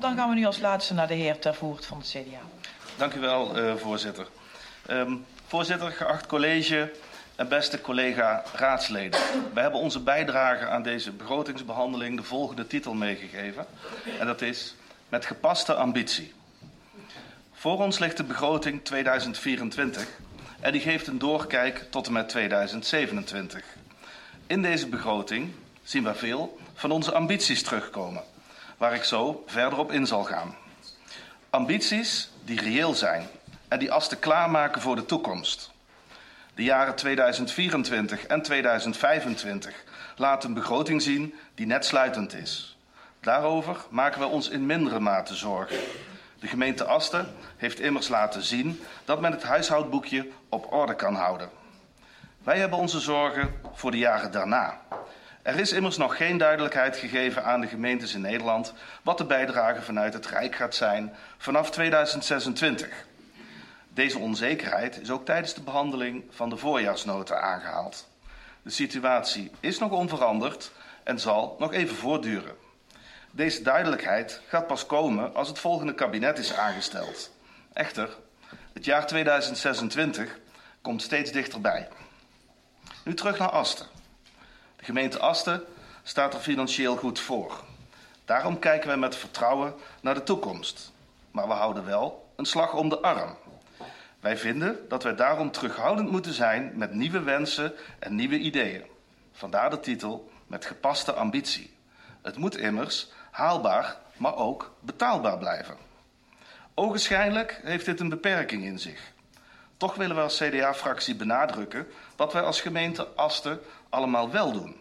Dan gaan we nu als laatste naar de heer Ter Voort van het CDA. Dank u wel, voorzitter. Voorzitter, geacht college en beste collega raadsleden. Wij hebben onze bijdrage aan deze begrotingsbehandeling de volgende titel meegegeven. En dat is met gepaste ambitie. Voor ons ligt de begroting 2024 en die geeft een doorkijk tot en met 2027. In deze begroting zien we veel van onze ambities terugkomen, waar ik zo verder op in zal gaan. Ambities die reëel zijn en die asten klaarmaken voor de toekomst. De jaren 2024 en 2025 laten een begroting zien die net sluitend is. Daarover maken we ons in mindere mate zorgen. De gemeente Asten heeft immers laten zien dat men het huishoudboekje op orde kan houden. Wij hebben onze zorgen voor de jaren daarna. Er is immers nog geen duidelijkheid gegeven aan de gemeentes in Nederland wat de bijdrage vanuit het Rijk gaat zijn vanaf 2026. Deze onzekerheid is ook tijdens de behandeling van de voorjaarsnota aangehaald. De situatie is nog onveranderd en zal nog even voortduren. Deze duidelijkheid gaat pas komen als het volgende kabinet is aangesteld. Echter, het jaar 2026 komt steeds dichterbij. Nu terug naar Asten. De gemeente Asten staat er financieel goed voor. Daarom kijken wij met vertrouwen naar de toekomst. Maar we houden wel een slag om de arm. Wij vinden dat wij daarom terughoudend moeten zijn met nieuwe wensen en nieuwe ideeën. Vandaar de titel met gepaste ambitie. Het moet immers haalbaar, maar ook betaalbaar blijven. Ogenschijnlijk heeft dit een beperking in zich. Toch willen we als CDA-fractie benadrukken wat wij als gemeente Asten allemaal wel doen.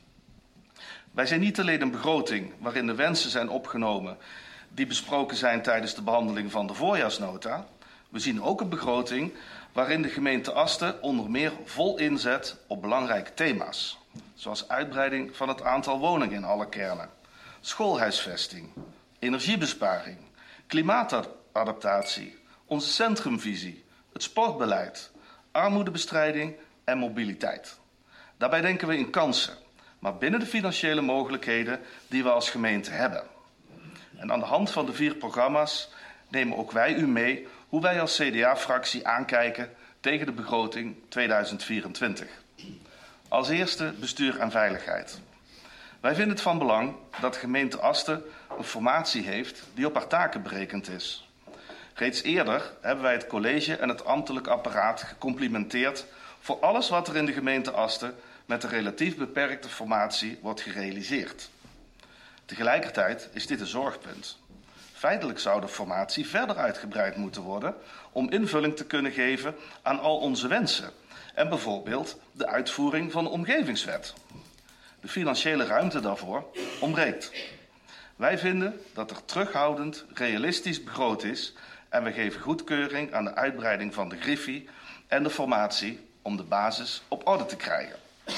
Wij zijn niet alleen een begroting waarin de wensen zijn opgenomen die besproken zijn tijdens de behandeling van de voorjaarsnota. We zien ook een begroting waarin de gemeente Asten onder meer vol inzet op belangrijke thema's. Zoals uitbreiding van het aantal woningen in alle kernen, schoolhuisvesting, energiebesparing, klimaatadaptatie, onze centrumvisie, het sportbeleid, armoedebestrijding en mobiliteit. Daarbij denken we in kansen, maar binnen de financiële mogelijkheden die we als gemeente hebben. En aan de hand van de 4 programma's nemen ook wij u mee hoe wij als CDA-fractie aankijken tegen de begroting 2024. Als eerste bestuur en veiligheid. Wij vinden het van belang dat de gemeente Asten een formatie heeft die op haar taken berekend is. Reeds eerder hebben wij het college en het ambtelijk apparaat gecomplimenteerd voor alles wat er in de gemeente Asten met een relatief beperkte formatie wordt gerealiseerd. Tegelijkertijd is dit een zorgpunt. Feitelijk zou de formatie verder uitgebreid moeten worden om invulling te kunnen geven aan al onze wensen en bijvoorbeeld de uitvoering van de omgevingswet. De financiële ruimte daarvoor ontbreekt. Wij vinden dat er terughoudend realistisch begroot is en we geven goedkeuring aan de uitbreiding van de Griffie en de formatie om de basis op orde te krijgen.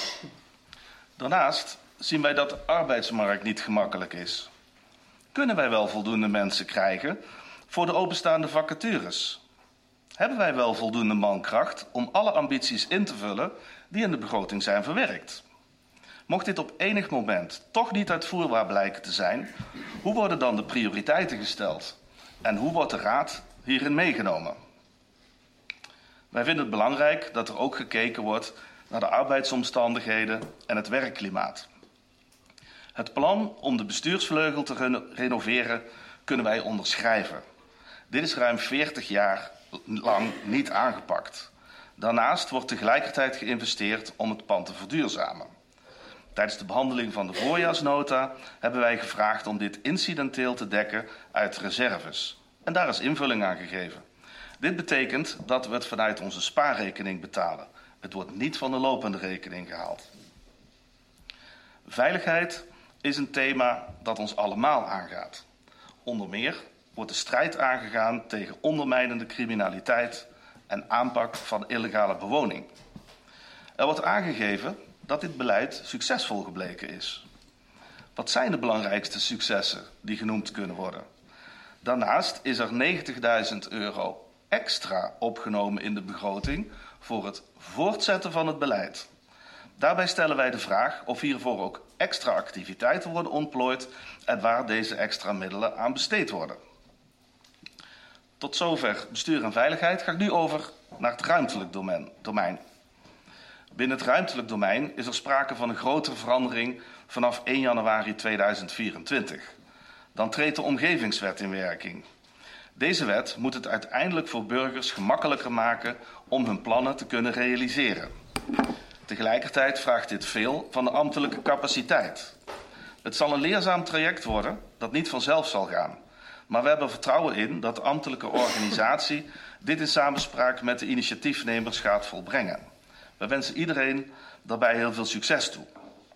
Daarnaast zien wij dat de arbeidsmarkt niet gemakkelijk is. Kunnen wij wel voldoende mensen krijgen voor de openstaande vacatures? Hebben wij wel voldoende mankracht om alle ambities in te vullen die in de begroting zijn verwerkt? Mocht dit op enig moment toch niet uitvoerbaar blijken te zijn, hoe worden dan de prioriteiten gesteld? En hoe wordt de Raad hierin meegenomen? Wij vinden het belangrijk dat er ook gekeken wordt naar de arbeidsomstandigheden en het werkklimaat. Het plan om de bestuursvleugel te renoveren kunnen wij onderschrijven. Dit is ruim 40 jaar lang niet aangepakt. Daarnaast wordt tegelijkertijd geïnvesteerd om het pand te verduurzamen. Tijdens de behandeling van de voorjaarsnota hebben wij gevraagd om dit incidenteel te dekken uit reserves. En daar is invulling aan gegeven. Dit betekent dat we het vanuit onze spaarrekening betalen. Het wordt niet van de lopende rekening gehaald. Veiligheid is een thema dat ons allemaal aangaat. Onder meer wordt de strijd aangegaan tegen ondermijnende criminaliteit en aanpak van illegale bewoning. Er wordt aangegeven dat dit beleid succesvol gebleken is. Wat zijn de belangrijkste successen die genoemd kunnen worden? Daarnaast is er €90.000 extra opgenomen in de begroting voor het voortzetten van het beleid. Daarbij stellen wij de vraag of hiervoor ook extra activiteiten worden ontplooid en waar deze extra middelen aan besteed worden. Tot zover bestuur en veiligheid. Ga ik nu over naar het ruimtelijk domein. Binnen het ruimtelijk domein is er sprake van een grotere verandering vanaf 1 januari 2024. Dan treedt de Omgevingswet in werking. Deze wet moet het uiteindelijk voor burgers gemakkelijker maken om hun plannen te kunnen realiseren. Tegelijkertijd vraagt dit veel van de ambtelijke capaciteit. Het zal een leerzaam traject worden dat niet vanzelf zal gaan. Maar we hebben vertrouwen in dat de ambtelijke organisatie dit in samenspraak met de initiatiefnemers gaat volbrengen. We wensen iedereen daarbij heel veel succes toe.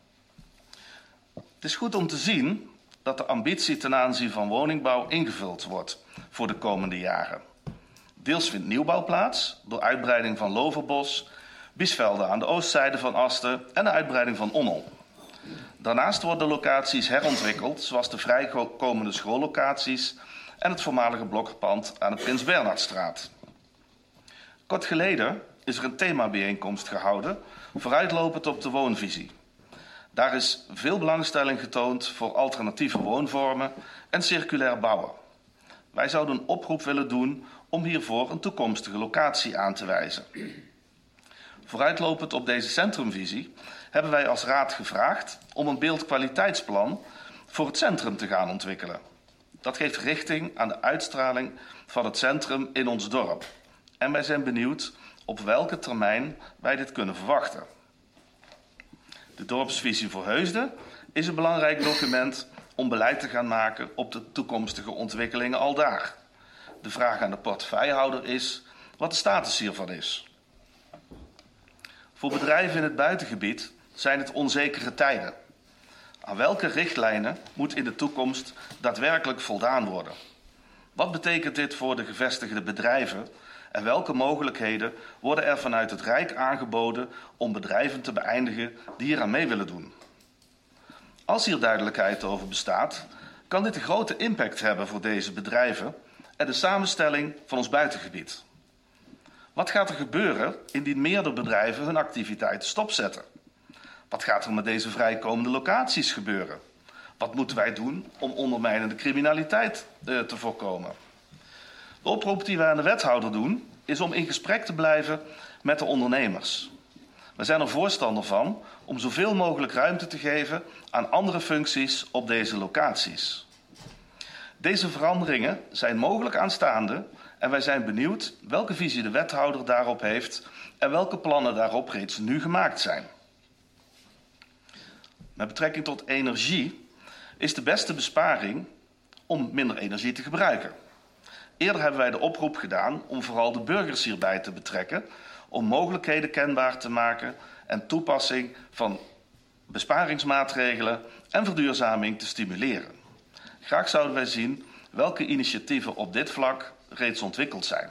Het is goed om te zien dat de ambitie ten aanzien van woningbouw ingevuld wordt voor de komende jaren. Deels vindt nieuwbouw plaats door uitbreiding van Loverbos, Biesvelde aan de oostzijde van Asten en de uitbreiding van Onnel. Daarnaast worden locaties herontwikkeld, zoals de vrijkomende schoollocaties en het voormalige blokkenpand aan de Prins Bernhardstraat. Kort geleden is er een themabijeenkomst gehouden, vooruitlopend op de woonvisie. Daar is veel belangstelling getoond voor alternatieve woonvormen en circulair bouwen. Wij zouden een oproep willen doen om hiervoor een toekomstige locatie aan te wijzen. Vooruitlopend op deze centrumvisie hebben wij als raad gevraagd om een beeldkwaliteitsplan voor het centrum te gaan ontwikkelen. Dat geeft richting aan de uitstraling van het centrum in ons dorp. En wij zijn benieuwd op welke termijn wij dit kunnen verwachten. De dorpsvisie voor Heusden is een belangrijk document om beleid te gaan maken op de toekomstige ontwikkelingen aldaar. De vraag aan de portefeuillehouder is wat de status hiervan is. Voor bedrijven in het buitengebied zijn het onzekere tijden. Aan welke richtlijnen moet in de toekomst daadwerkelijk voldaan worden? Wat betekent dit voor de gevestigde bedrijven en welke mogelijkheden worden er vanuit het Rijk aangeboden om bedrijven te beëindigen die hier aan mee willen doen? Als hier duidelijkheid over bestaat, kan dit een grote impact hebben voor deze bedrijven en de samenstelling van ons buitengebied. Wat gaat er gebeuren indien meerdere bedrijven hun activiteiten stopzetten? Wat gaat er met deze vrijkomende locaties gebeuren? Wat moeten wij doen om ondermijnende criminaliteit te voorkomen? De oproep die wij aan de wethouder doen is om in gesprek te blijven met de ondernemers. We zijn er voorstander van om zoveel mogelijk ruimte te geven aan andere functies op deze locaties. Deze veranderingen zijn mogelijk aanstaande en wij zijn benieuwd welke visie de wethouder daarop heeft en welke plannen daarop reeds nu gemaakt zijn. Met betrekking tot energie is de beste besparing om minder energie te gebruiken. Eerder hebben wij de oproep gedaan om vooral de burgers hierbij te betrekken, om mogelijkheden kenbaar te maken en toepassing van besparingsmaatregelen en verduurzaming te stimuleren. Graag zouden wij zien welke initiatieven op dit vlak reeds ontwikkeld zijn.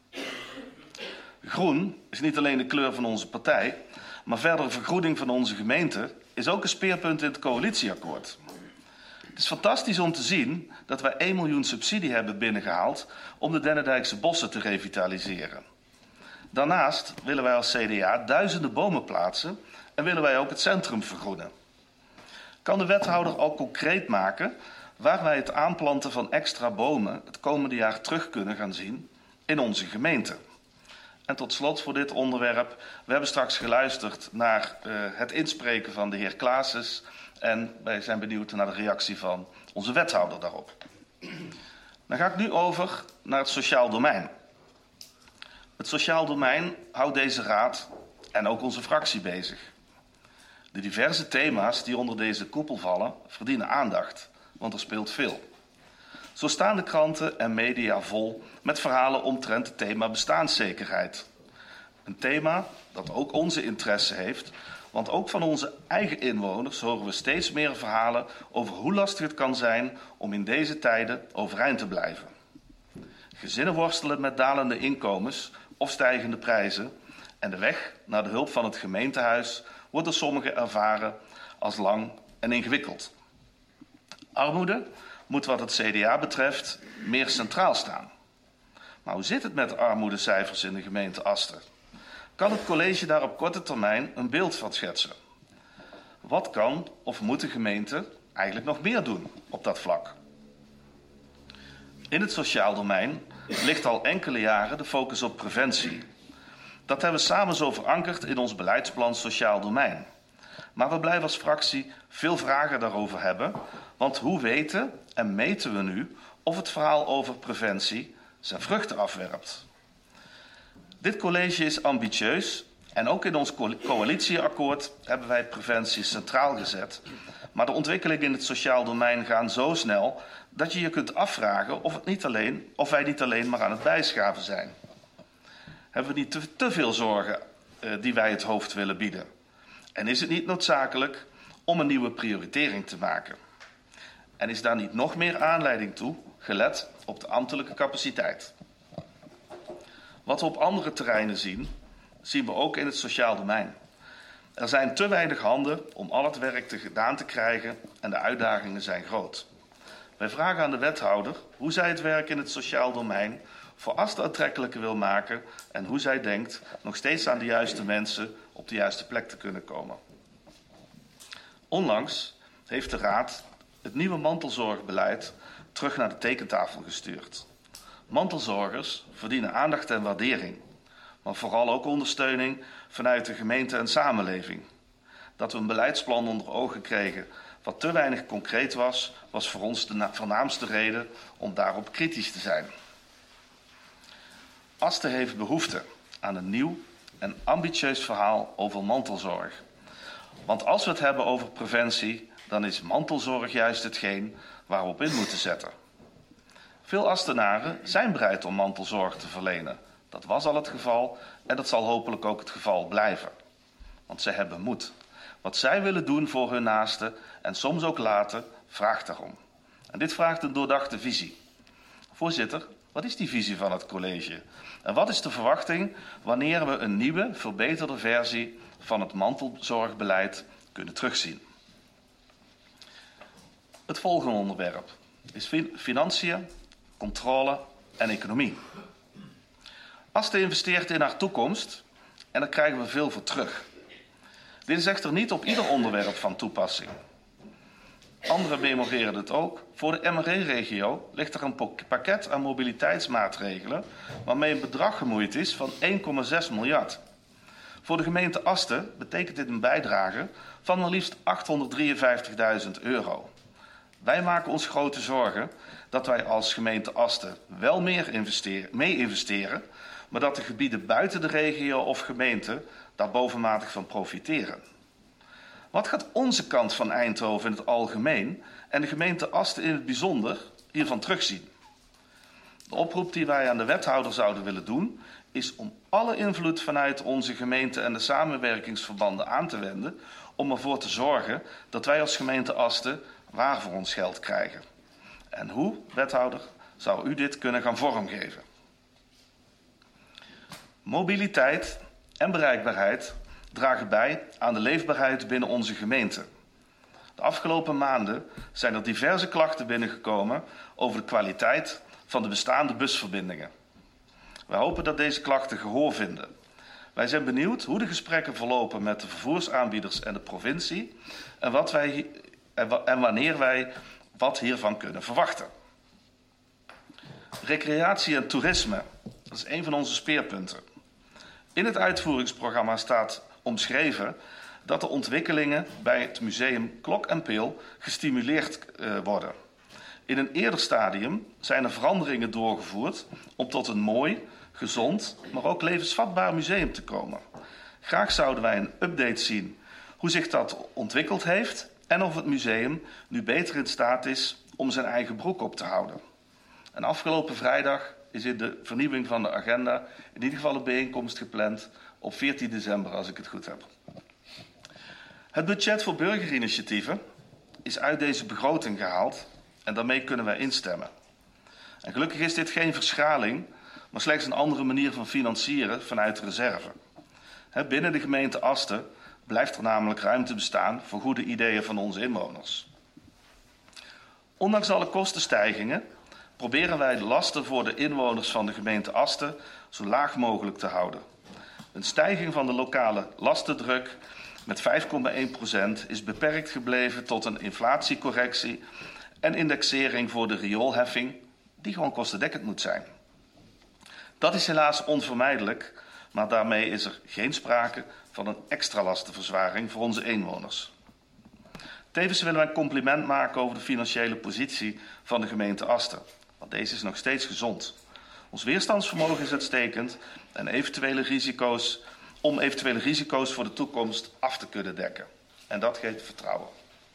Groen is niet alleen de kleur van onze partij, maar verdere vergroening van onze gemeente is ook een speerpunt in het coalitieakkoord. Het is fantastisch om te zien dat wij 1 miljoen subsidie hebben binnengehaald om de Dennendijkse bossen te revitaliseren. Daarnaast willen wij als CDA duizenden bomen plaatsen en willen wij ook het centrum vergroenen. Kan de wethouder al concreet maken waar wij het aanplanten van extra bomen het komende jaar terug kunnen gaan zien in onze gemeente? En tot slot voor dit onderwerp, we hebben straks geluisterd naar het inspreken van de heer Klaassen en wij zijn benieuwd naar de reactie van onze wethouder daarop. Dan ga ik nu over naar het sociaal domein. Het sociaal domein houdt deze raad en ook onze fractie bezig. De diverse thema's die onder deze koepel vallen verdienen aandacht, want er speelt veel. Zo staan de kranten en media vol met verhalen omtrent het thema bestaanszekerheid. Een thema dat ook onze interesse heeft, want ook van onze eigen inwoners horen we steeds meer verhalen over hoe lastig het kan zijn om in deze tijden overeind te blijven. Gezinnen worstelen met dalende inkomens of stijgende prijzen en de weg naar de hulp van het gemeentehuis wordt door sommigen ervaren als lang en ingewikkeld. Armoede moet wat het CDA betreft meer centraal staan. Maar hoe zit het met de armoedecijfers in de gemeente Asten? Kan het college daar op korte termijn een beeld van schetsen? Wat kan of moet de gemeente eigenlijk nog meer doen op dat vlak? In het sociaal domein ligt al enkele jaren de focus op preventie. Dat hebben we samen zo verankerd in ons beleidsplan Sociaal Domein. Maar we blijven als fractie veel vragen daarover hebben, want hoe weten en meten we nu of het verhaal over preventie zijn vruchten afwerpt? Dit college is ambitieus en ook in ons coalitieakkoord hebben wij preventie centraal gezet. Maar de ontwikkelingen in het sociaal domein gaan zo snel dat je je kunt afvragen of wij niet alleen maar aan het bijschaven zijn. Hebben we niet te veel zorgen die wij het hoofd willen bieden? En is het niet noodzakelijk om een nieuwe prioritering te maken? En is daar niet nog meer aanleiding toe, gelet op de ambtelijke capaciteit? Wat we op andere terreinen zien, zien we ook in het sociaal domein. Er zijn te weinig handen om al het werk gedaan te krijgen en de uitdagingen zijn groot. Wij vragen aan de wethouder hoe zij het werk in het sociaal domein voor ASTE aantrekkelijker wil maken en hoe zij denkt nog steeds aan de juiste mensen op de juiste plek te kunnen komen. Onlangs heeft de Raad het nieuwe mantelzorgbeleid terug naar de tekentafel gestuurd. Mantelzorgers verdienen aandacht en waardering, maar vooral ook ondersteuning vanuit de gemeente en samenleving. Dat we een beleidsplan onder ogen kregen wat te weinig concreet was, was voor ons de voornaamste reden om daarop kritisch te zijn. ASTE heeft behoefte aan een nieuw en ambitieus verhaal over mantelzorg. Want als we het hebben over preventie, dan is mantelzorg juist hetgeen waar we op in moeten zetten. Veel Astenaren zijn bereid om mantelzorg te verlenen. Dat was al het geval en dat zal hopelijk ook het geval blijven. Want zij hebben moed. Wat zij willen doen voor hun naasten en soms ook later, vraagt daarom. En dit vraagt een doordachte visie. Voorzitter, wat is die visie van het college? En wat is de verwachting wanneer we een nieuwe, verbeterde versie van het mantelzorgbeleid kunnen terugzien? Het volgende onderwerp is financiën, controle en economie. ASTE investeert in haar toekomst en daar krijgen we veel voor terug. Dit is echter niet op ieder onderwerp van toepassing. Anderen memoreren het ook. Voor de MRE-regio ligt er een pakket aan mobiliteitsmaatregelen waarmee een bedrag gemoeid is van 1,6 miljard. Voor de gemeente Asten betekent dit een bijdrage van maar liefst €853.000. Wij maken ons grote zorgen dat wij als gemeente Asten wel meer mee investeren, maar dat de gebieden buiten de regio of gemeente daar bovenmatig van profiteren. Wat gaat onze kant van Eindhoven in het algemeen en de gemeente Asten in het bijzonder hiervan terugzien? De oproep die wij aan de wethouder zouden willen doen is om alle invloed vanuit onze gemeente en de samenwerkingsverbanden aan te wenden om ervoor te zorgen dat wij als gemeente Asten waar voor ons geld krijgen. En hoe, wethouder, zou u dit kunnen gaan vormgeven? Mobiliteit en bereikbaarheid dragen bij aan de leefbaarheid binnen onze gemeente. De afgelopen maanden zijn er diverse klachten binnengekomen over de kwaliteit van de bestaande busverbindingen. Wij hopen dat deze klachten gehoor vinden. Wij zijn benieuwd hoe de gesprekken verlopen met de vervoersaanbieders en de provincie en wanneer wij wat hiervan kunnen verwachten. Recreatie en toerisme, dat is een van onze speerpunten. In het uitvoeringsprogramma staat omschreven dat de ontwikkelingen bij het museum Klok en Peel gestimuleerd worden. In een eerder stadium zijn er veranderingen doorgevoerd om tot een mooi, gezond, maar ook levensvatbaar museum te komen. Graag zouden wij een update zien hoe zich dat ontwikkeld heeft en of het museum nu beter in staat is om zijn eigen broek op te houden. En afgelopen vrijdag is in de vernieuwing van de agenda in ieder geval een bijeenkomst gepland op 14 december, als ik het goed heb. Het budget voor burgerinitiatieven is uit deze begroting gehaald en daarmee kunnen wij instemmen. En gelukkig is dit geen verschraling, maar slechts een andere manier van financieren vanuit de reserve. Binnen de gemeente Asten blijft er namelijk ruimte bestaan voor goede ideeën van onze inwoners. Ondanks alle kostenstijgingen proberen wij de lasten voor de inwoners van de gemeente Asten zo laag mogelijk te houden. Een stijging van de lokale lastendruk met 5,1% is beperkt gebleven tot een inflatiecorrectie en indexering voor de rioolheffing, die gewoon kostendekkend moet zijn. Dat is helaas onvermijdelijk, maar daarmee is er geen sprake van een extra lastenverzwaring voor onze inwoners. Tevens willen wij een compliment maken over de financiële positie van de gemeente Asten, want deze is nog steeds gezond. Ons weerstandsvermogen is uitstekend en om eventuele risico's voor de toekomst af te kunnen dekken. En dat geeft vertrouwen.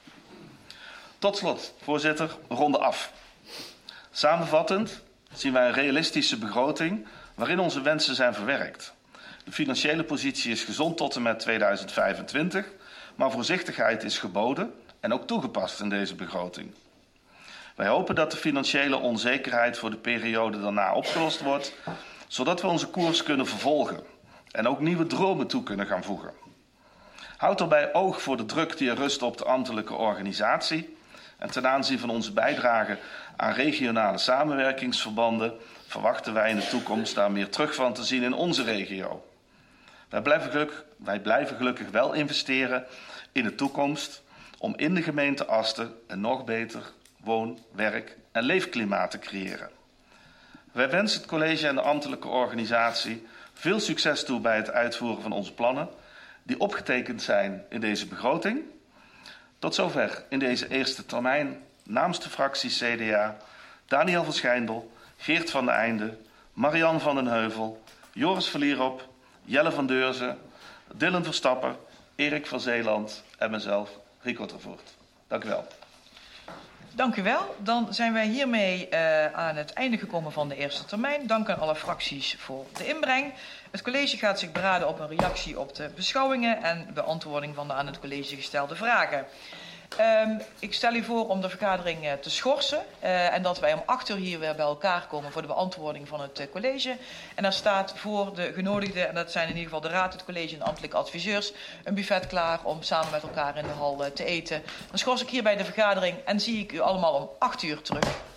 Tot slot, voorzitter, we ronden af. Samenvattend zien wij een realistische begroting waarin onze wensen zijn verwerkt. De financiële positie is gezond tot en met 2025, maar voorzichtigheid is geboden en ook toegepast in deze begroting. Wij hopen dat de financiële onzekerheid voor de periode daarna opgelost wordt, zodat we onze koers kunnen vervolgen en ook nieuwe dromen toe kunnen gaan voegen. Houd daarbij oog voor de druk die er rust op de ambtelijke organisatie en ten aanzien van onze bijdrage aan regionale samenwerkingsverbanden verwachten wij in de toekomst daar meer terug van te zien in onze regio. Wij blijven gelukkig wel investeren in de toekomst om in de gemeente Asten een nog beter woon-, werk- en leefklimaat te creëren. Wij wensen het college en de ambtelijke organisatie veel succes toe bij het uitvoeren van onze plannen, die opgetekend zijn in deze begroting. Tot zover in deze eerste termijn namens de fractie CDA, Daniel van Schijndel, Geert van den Einde, Marian van den Heuvel, Joris Verlierop, Jelle van Deurzen, Dylan Verstappen, Erik van Zeeland en mezelf, Rico Tervoort. Dank u wel. Dank u wel. Dan zijn wij hiermee aan het einde gekomen van de eerste termijn. Dank aan alle fracties voor de inbreng. Het college gaat zich beraden op een reactie op de beschouwingen en beantwoording van de aan het college gestelde vragen. Ik stel u voor om de vergadering te schorsen en dat wij om 8 uur hier weer bij elkaar komen voor de beantwoording van het college. En daar staat voor de genodigden, en dat zijn in ieder geval de raad, het college en de ambtelijke adviseurs, een buffet klaar om samen met elkaar in de hal te eten. Dan schors ik hierbij de vergadering en zie ik u allemaal om 8 uur terug.